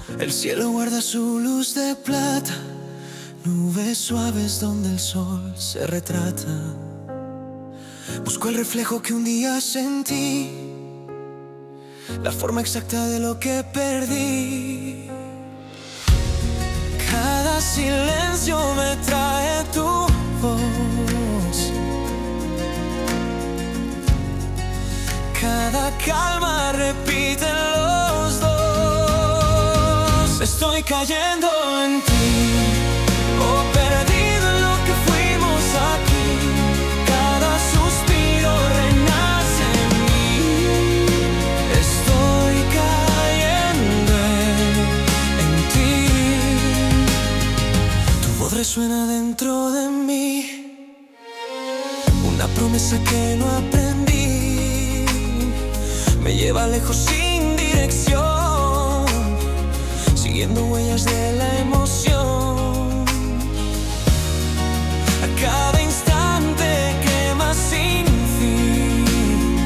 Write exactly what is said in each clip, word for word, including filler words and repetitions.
El cielo guarda su luz de plata, nubes suaves donde el sol se retrata. Busco el reflejo que un día sentí, la forma exacta de lo que perdí. Cada silencio me trae tu voz, cada calma repiten los dos. Estoy cayendo en ti, oh, perdido en lo que fuimos aquí. Cada suspiro renace en mí. Estoy cayendo en ti. Tu voz resuena dentro de mí, una promesa que no aprendí. Me lleva lejos sin dirección, siguiendo huellas de la emoción. A cada instante quema sin fin,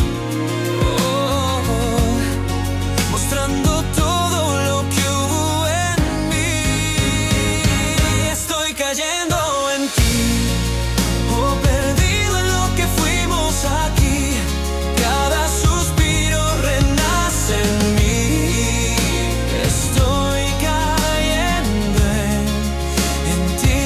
oh, mostrando todo lo que hubo en mí. Estoy cayendo en ti, oh, perdido en lo que fuimos aquí. Cada suspiro renace en mí. Estoy cayendo en, en ti.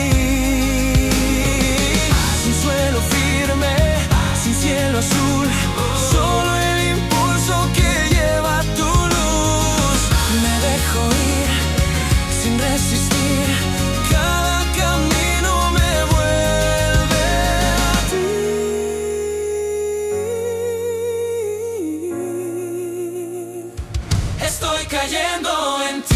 Sin suelo firme, sin cielo azul, solo el impulso que lleva tu luz. Me dejo ir sin resistir, cada camino me vuelve a ti. Estoy cayendo en ti.